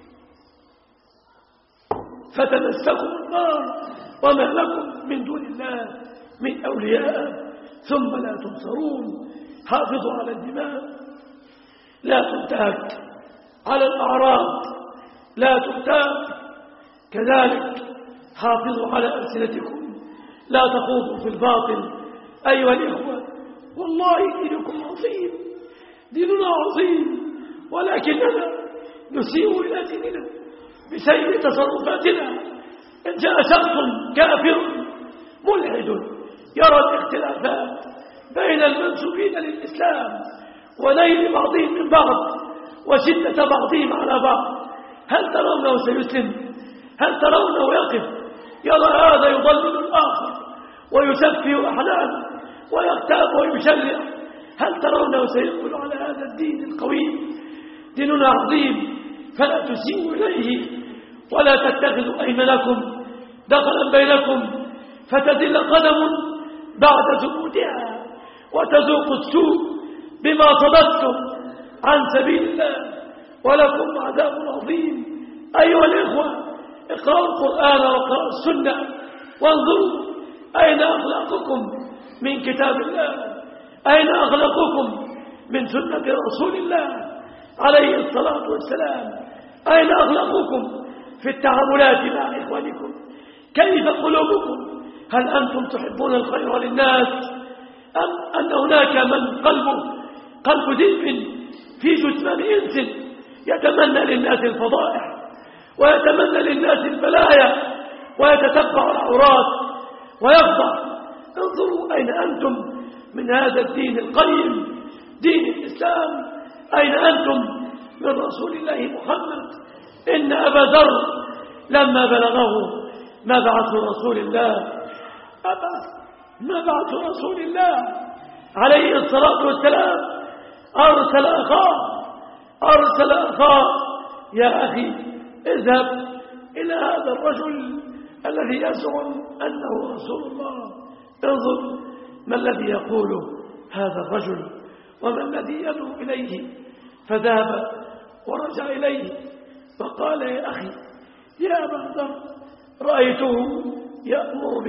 فتمسكوا النار وما لكم من دون الله من أولياء ثم لا تنصرون. حافظوا على الدماء، لا تنتهك على الأعراض، لا تنتهك. كذلك حافظوا على ألسنتكم، لا تخوضوا في الباطل. أيها الإخوة والله دينكم عظيم، ديننا عظيم، ولكننا نسيء إلى ديننا بسيء تصرفاتنا. إن جاء شخص كافر ملحد يرى الاختلافات بين المنسوبين للإسلام ونيل بعضهم من بعض وشدة بعضهم على بعض، هل ترونه سيسلم؟ هل ترونه يقف يرى هذا يضلل الآخر ويسفه أحلامه ويغتاب ويشرع؟ هل ترونه سيقبل على هذا الدين القويم؟ ديننا عظيم، فلا تسيئوا إليه ولا تتخذوا أيمانكم دخلا بينكم فتذل قدم بعد ثبوتها وتذوقوا السوء بما صددتم عن سبيل الله ولكم عذاب عظيم. أيها الإخوة اقرأوا القرآن واقرأوا السنة وانظروا أين أخلاقكم من كتاب الله، أين أخلاقكم من سنة رسول الله عليه الصلاة والسلام. أين أخلاقكم في التعاملات مع إخوانكم؟ كيف قلوبكم؟ هل أنتم تحبون الخير للناس أم أن هناك من قلب ذئب في جثمان إنس يتمنى للناس الفضائح ويتمنى للناس البلايا ويتتبع العورات ويخضع؟ انظروا أين أنتم من هذا الدين القيم دين الإسلام؟ أين أنتم من رسول الله محمد؟ إن أبا ذر لما بلغه مبعث رسول الله عليه الصلاة والسلام أرسل أخاه يا أخي اذهب إلى هذا الرجل الذي يزعم أنه رسول الله، انظر ما الذي يقوله هذا الرجل وما الذي يدعو إليه. فذهب ورجع إليه فقال يا أخي يا أبا ذر رأيته يأمر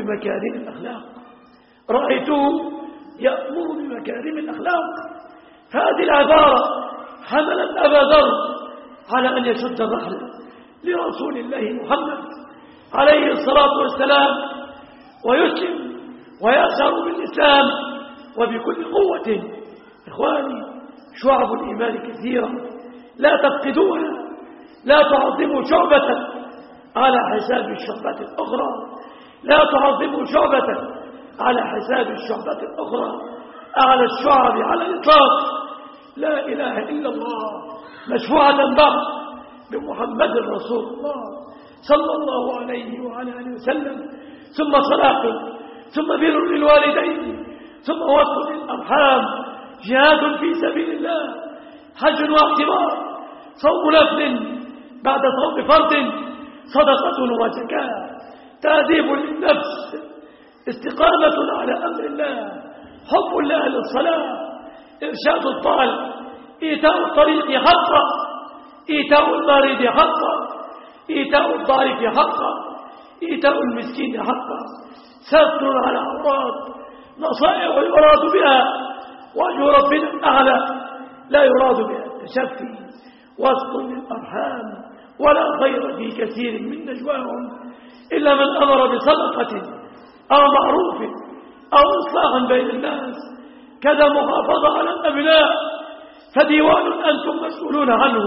بمكارم الأخلاق. هذه العبارة حملت أبا ذر على أن يشد الرحل لرسول الله محمد عليه الصلاة والسلام ويسلم ويأسر بالإسلام وبكل قوة. إخواني، شعب الإيمان كثيرة لا تفقدوها، لا تعظموا شعبة على حساب الشعبة الأخرى، لا تعظموا شعبة على حساب الشعبة الأخرى. أعلى الشعب على الإطلاق لا إله إلا الله مشفوعة بعد بمحمد رسول الله صلى الله عليه وعلى آله وسلم، ثم صلاة، ثم بر للوالدين، ثم وصل للأرحام، جهاد في سبيل الله، حج واعتمار، صوم نفل بعد صوم فرض، صدقة وزكاة، تأديب للنفس، استقامة على أمر الله، حب لأهل الصلاة، إرشاد الضال، إيتاء الطريق حقا، إيتاء المريض حقا، إيتاء الضعيف حقا، إيتاء المسكين حقا، ستر على عورات، نصائح يراد بها وجه ربنا الأعلى، لا يراد بها التشفي، وصل للأرحام. ولا خير في كثير من نجواهم إلا من أمر بصدقة أو معروف أو إصلاح بين الناس. كذا محافظة على الأبناء، فديوان أنتم مسؤولون عنه.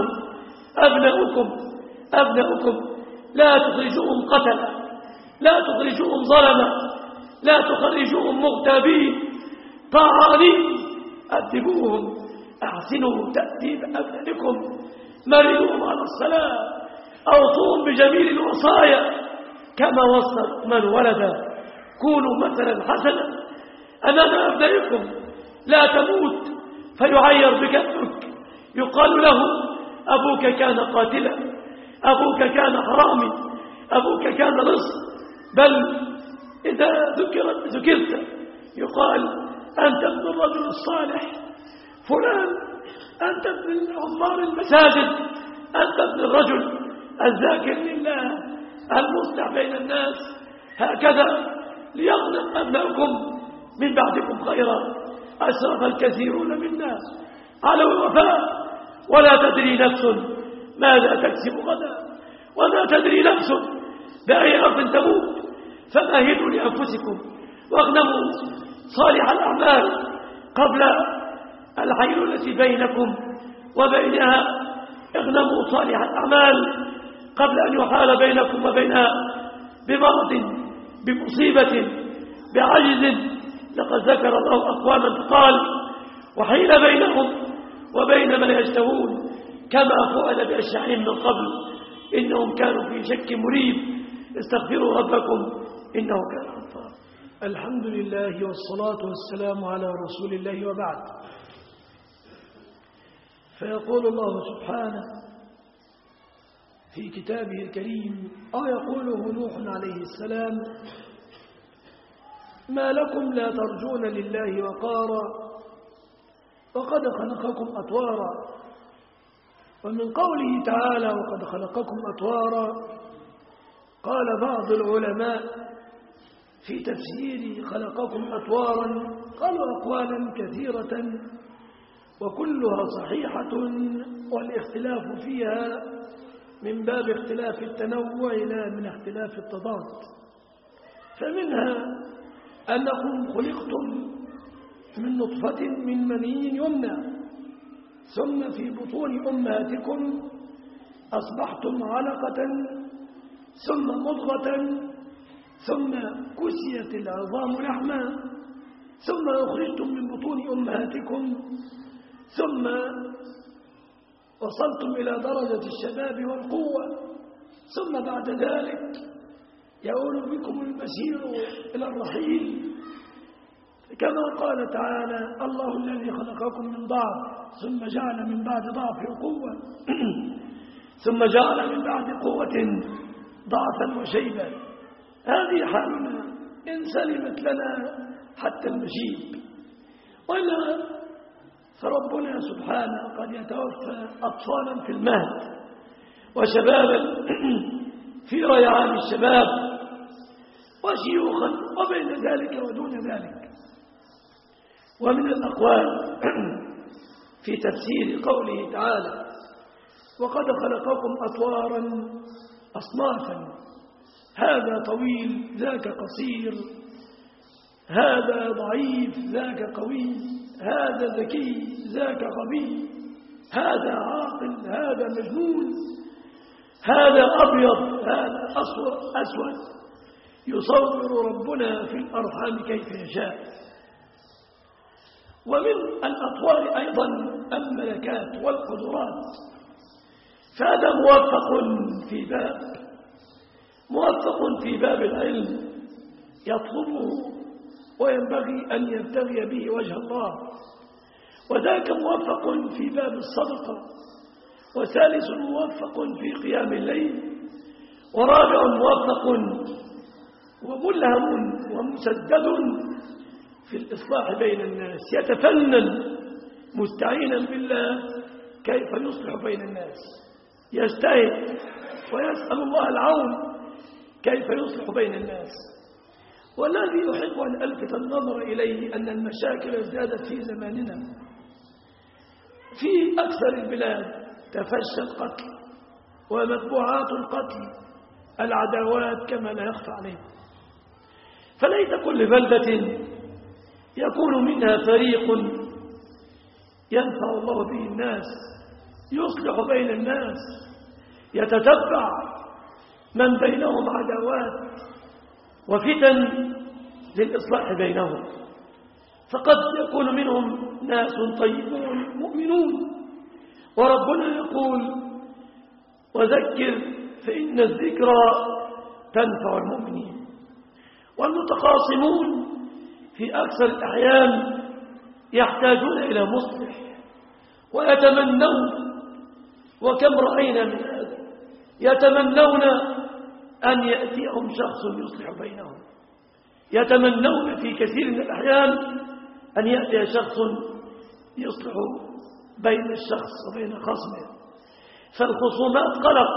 أبناؤكم لا تخرجوهم قتلا، لا تخرجوهم ظلما، لا تخرجوهم مغتابين طاعانين، أدبوهم، أحسنوا تأديب أبنائكم، مرنوهم على الصلاة، أوصوهم بجميل الوصايا كما وصى من ولد. كونوا مثلا حسنا أمام أبنائكم، لا تموت فيعير بك ابنك، يقال له أبوك كان قاتلا، أبوك كان حرامي، أبوك كان لص. بل إذا ذكرت يقال أنت ابن الرجل الصالح فلان، أنت ابن عمار المساجد، أنت ابن الرجل الذاكر لله المصلح بين الناس. هكذا ليغنم أبناؤكم من بعدكم خيرا. أسرف الكثيرون منا على الوفاء، ولا تدري نفس ماذا تكسب غدا، وما تدري نفس بأي أرض تموت. فمهدوا لأنفسكم واغنموا صالح الأعمال قبل الحيلولة بينكم وبينها. اغنموا صالح الأعمال قبل أن يحال بينكم وبينها بمرض، بمصيبة، بعجز. لقد ذكر الله أقواما قال وحيل بينهم وبين من يشتهون كما فعل بأشياعهم من قبل إنهم كانوا في شك مريب. استغفروا ربكم إنه كان غفارا. الحمد لله والصلاة والسلام على رسول الله، وبعد. فيقول الله سبحانه في كتابه الكريم، أو يقوله نوح عليه السلام: ما لكم لا ترجون لله وقارا وقد خلقكم أطوارا. ومن قوله تعالى وقد خلقكم أطوارا، قال بعض العلماء في تفسير خلقكم أطوارا قالوا أقوالا كثيرة وكلها صحيحة، والاختلاف فيها من باب اختلاف التنوع لا من اختلاف التضاد. فمنها أنكم خلقتم من نطفة من مني يمنى، ثم في بطون أمهاتكم أصبحتم علقة، ثم مضغة، ثم كسيت العظام لحما، ثم أخرجتم من بطون أمهاتكم، ثم وصلتم إلى درجة الشباب والقوة، ثم بعد ذلك يؤول بكم المسير إلى الرحيل، كما قال تعالى: الله الذي خلقكم من ضعف ثم جعل من بعد ضعف قوة ثم جعل من بعد قوة ضعفا وشيبا. هذه حالنا إن سلمت لنا حتى المشيب، وإلا فربنا سبحانه قد يتوفى أطفالا في المهد وشبابا في ريعان الشباب وشيوخا وبين ذلك ودون ذلك. ومن الأقوال في تفسير قوله تعالى: وقد خلقكم أطوارا أصنافا، هذا طويل ذاك قصير، هذا ضعيف ذاك قوي، هذا ذكي ذاك غبي، هذا عاقل هذا مجنون، هذا أبيض هذا أسود، يصور ربنا في الأرحام كيف يشاء. ومن الأطوار أيضا الملكات والقدرات، فهذا موفق في باب العلم يطلبه وينبغي أن يبتغي به وجه الله، وذاك موفق في باب الصدقة، وثالث موفق في قيام الليل، ورابع موفق وملهم ومسدد في الإصلاح بين الناس، يتفنن مستعينا بالله كيف يصلح بين الناس، يجتهد ويسأل الله العون كيف يصلح بين الناس. والذي يحب أن ألفت النظر إليه أن المشاكل ازدادت في زماننا. في أكثر البلاد تفشى القتل ومتبوعات القتل، العداوات كما لا يخفى عليكم. فليت كل بلدة يكون منها فريق ينفع الله به الناس، يصلح بين الناس، يتتبع من بينهم عداوات وفتن للإصلاح بينهم. فقد يكون منهم ناس طيبون مؤمنون، وربنا يقول: وذكر فإن الذكرى تنفع المؤمنين. والمتخاصمون في أكثر الأحيان يحتاجون إلى مصلح ويتمنون، وكم رأينا من هذا، يتمنون أن يأتيهم شخص يصلح بينهم، يتمنون في كثير من الأحيان أن يأتي شخص يصلح بين الشخص وبين خصمه. فالخصومات قلق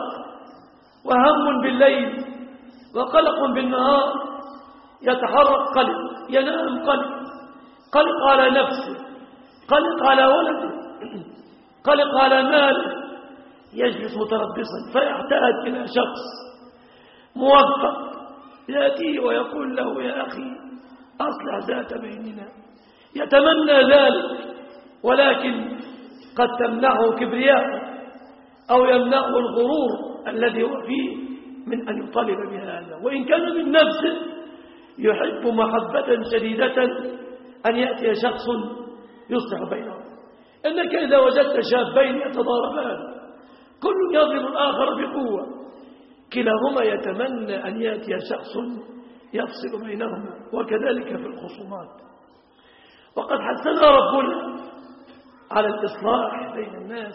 وهم بالليل وقلق بالنهار، يتحرك قلق، ينام قلق على نفسه، قلق على ولده، قلق على ماله، يجلس متربصا، فيحتاج إلى شخص موفق يأتيه ويقول له: يا أخي أصلح ذات بيننا. يتمنى ذلك، ولكن قد تمنعه كبرياء أو يمنعه الغرور الذي هو فيه من أن يطالب بهذا. وإن كان من نفسه يحب محبة شديدة أن يأتي شخص يصلح بينهم. إنك إذا وجدت شابين يتضاربان كل يضرب الآخر بقوة، كلاهما يتمنى أن يأتي شخص يفصل بينهما، وكذلك في الخصومات. وقد حثنا ربنا على الإصلاح بين الناس،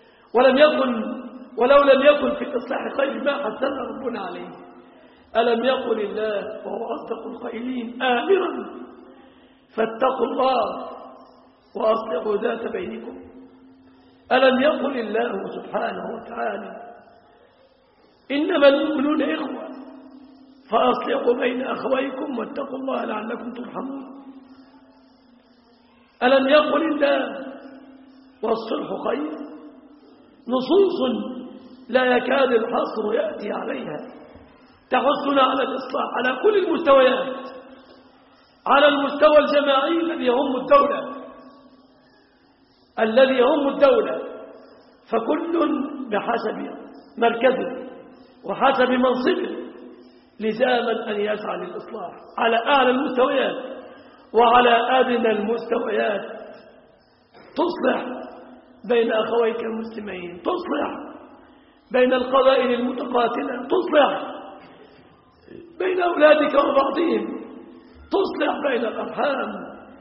ولو لم يكن في الإصلاح خير ما حثنا ربنا عليه. ألم يقل الله وهو أصدق القائلين آمرا فاتقوا الله وأصلحوا ذات بينكم؟ ألم يقل الله سبحانه وتعالى إنما المؤمنون إخوة فأصلحوا بين أخويكم واتقوا الله لعلكم ترحمون؟ ألم يقل الله والصلح خير؟ نصوص لا يكاد الحصر يأتي عليها تحثنا على الإصلاح على كل المستويات، على المستوى الجماعي الذي يهم الدولة، فكل بحسب مركزه وحسب منصبه لزاما أن يسعى للإصلاح على أعلى المستويات وعلى أدنى المستويات. تصلح بين أخويك المسلمين، تصلح بين القبائل المتقاتلة، تصلح بين أولادك وبعضهم، تصلح بين الأرحام،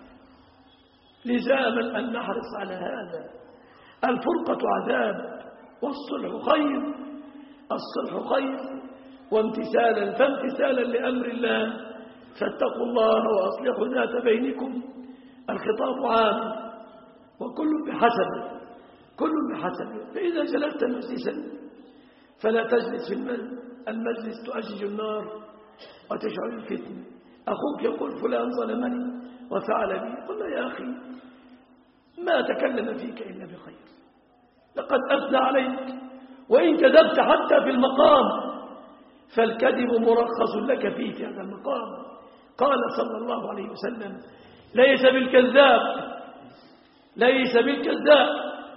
لزاما أن نحرص على هذا. الفرقة عذاب والصلح خير، الصلح خير، فامتثالا لأمر الله فاتقوا الله وأصلحوا ذات بينكم. الخطاب عام وكل بحسبه، كل بحسبه. فإذا جلست مجلسا فلا تجلس في المجلس تؤجج النار وتشعل الفتن. أخوك يقول فلان ظلمني وفعل بي، قل له يا أخي ما تكلم فيك إلا بخير، لقد أثنى عليك، وإن كذبت حتى في المقام فالكذب مرخص لك فيه في هذا المقام. قال صلى الله عليه وسلم ليس بالكذاب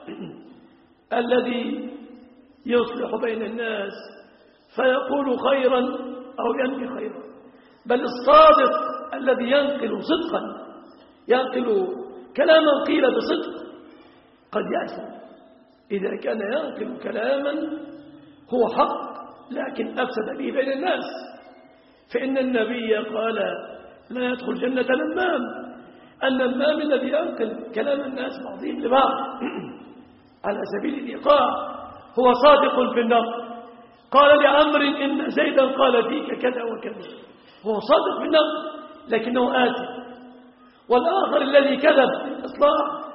الذي يصلح بين الناس فيقول خيرا أو ينفي خيرا، بل الصادق الذي ينقل صدقا، ينقل كلاما قيل بصدق. قد يأسى إذا كان ينقل كلاما هو حق لكن أفسد به بين الناس، فإن النبي قال لا يدخل جنة نمام. النمام الذي ينقل كلام الناس بعضهم لبعض على سبيل الإيقاع هو صادق في النقل. قال لعمر إن زيدا قال فيك كذا وكذا، هو صادق في النقل لكنه آثم. والآخر الذي كذب في الإصلاح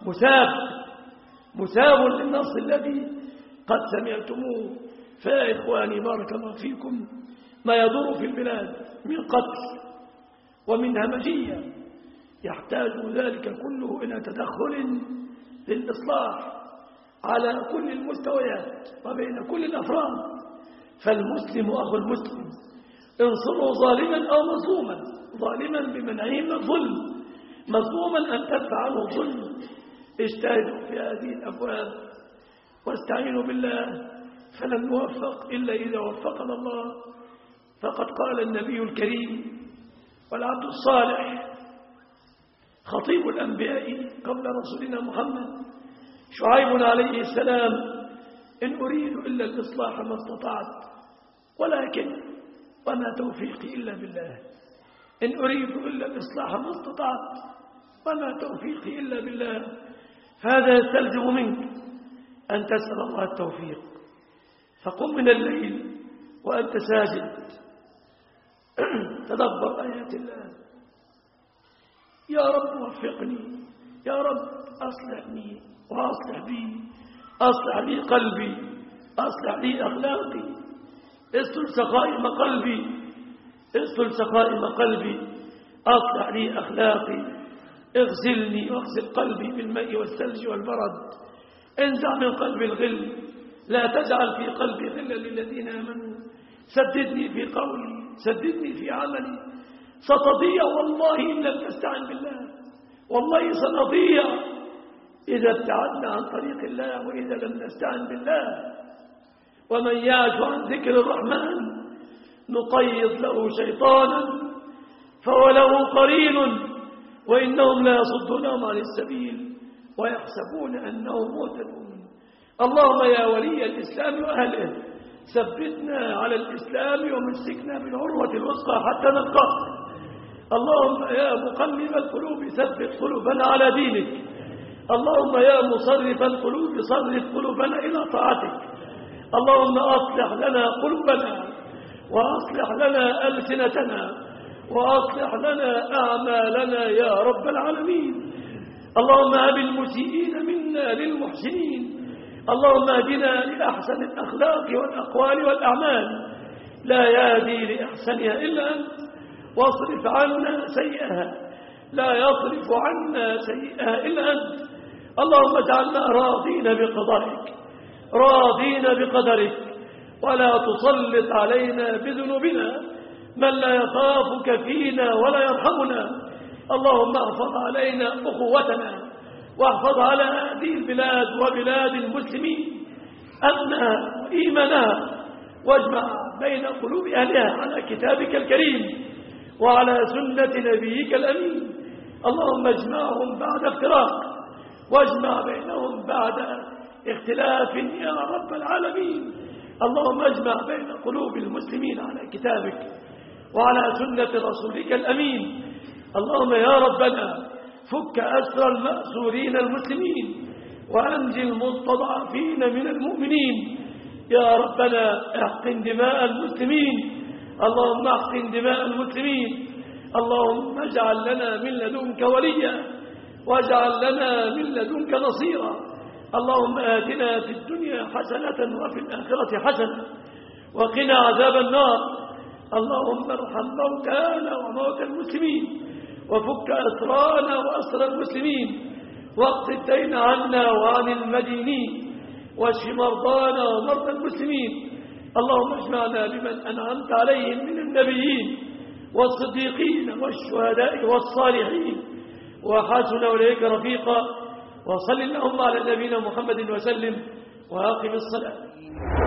مثاب للنص الذي قد سمعتموه. فيا إخواني بارك الله فيكم، ما يدور في البلاد من قتل ومن همجية يحتاج ذلك كله إلى تدخل للإصلاح على كل المستويات وبين كل الأفراد. فالمسلم أخو المسلم، انصره ظالما أو مظلوما، ظالما بمنعه من الظلم، مظلوما أن تدفع عنه الظلم. اجتهدوا في هذه الأبواب واستعينوا بالله، فلن نوفق إلا إذا وفقنا الله. فقد قال النبي الكريم والعبد الصالح خطيب الأنبياء قبل رسولنا محمد شعيب عليه السلام: إن أريد إلا الإصلاح ما استطعت ولكن وما توفيقي إلا بالله. إن أريد إلا الإصلاح ما استطعت وما توفيقي إلا بالله. هذا يستلزم منك أن تسأل الله التوفيق، فقم من الليل وأنت ساجد تدبر آيات الله: يا رب وفقني، يا رب أصلحني وأصلح بي، أصلح لي قلبي، أصلح لي أخلاقي، استر سقائم قلبي، استر سقائم قلبي، أصلح لي أخلاقي، اغسلني واغسل قلبي بالماء والثلج والبرد، انزع من قلبي الغل، لا تجعل في قلبي غلا للذين آمنوا، سددني في قولي، سددني في عملي. ستضيع والله إن لم تستعن بالله، والله سنضيع إذا ابتعدنا عن طريق الله وإذا لم نستعن بالله. ومن يعش عن ذكر الرحمن نقيض له شيطانا فهو له قرين وإنهم لا يصدونهم عن السبيل ويحسبون أنهم مهتدون. اللهم يا ولي الإسلام وأهله ثبتنا على الإسلام ومسكنا بالعروة الوثقى حتى نلقاك. اللهم يا مقلب القلوب ثبت قلوبنا على دينك. اللهم يا مصرف القلوب صرف قلوبنا إلى طاعتك. اللهم أصلح لنا قلوبنا وأصلح لنا ألسنتنا وأصلح لنا أعمالنا يا رب العالمين. اللهم هب المسيئين منا للمحسنين. اللهم اهدنا لأحسن الأخلاق والأقوال والأعمال، لا يهدي لأحسنها إلا أنت، واصرف عنا سيئها، لا يصرف عنا سيئها إلا أنت. اللهم اجعلنا راضين بقضائك راضين بقدرك، ولا تسلط علينا بذنوبنا من لا يخافك فينا ولا يرحمنا. اللهم احفظ علينا أخوتنا، واحفظ على هذه البلاد وبلاد المسلمين أمنها وإيمانها، واجمع بين قلوب أهلها على كتابك الكريم وعلى سنة نبيك الأمين. اللهم اجمعهم بعد افتراق، واجمع بينهم بعد اختلاف يا رب العالمين. اللهم اجمع بين قلوب المسلمين على كتابك وعلى سنة رسولك الأمين. اللهم يا ربنا فك أسر المأسورين المسلمين، وأنجي المستضعفين من المؤمنين. يا ربنا احقن دماء المسلمين، اللهم احقن دماء المسلمين. اللهم اجعل لنا من لدنك وليا، واجعل لنا من لدنك نصيرا. اللهم آتنا في الدنيا حسنة وفي الآخرة حسنة وقنا عذاب النار. اللهم ارحم موتانا وموتى المسلمين، وفك أسرانا وأسر المسلمين، واقض الدين عنا وعن المدينين، واشف مرضانا ومرضى المسلمين. اللهم اجمعنا بمن أنعمت عليهم من النبيين والصديقين والشهداء والصالحين، وحسن أولئك رفيقا. وصل اللهم على نبينا محمد وسلم، وأقم الصلاة.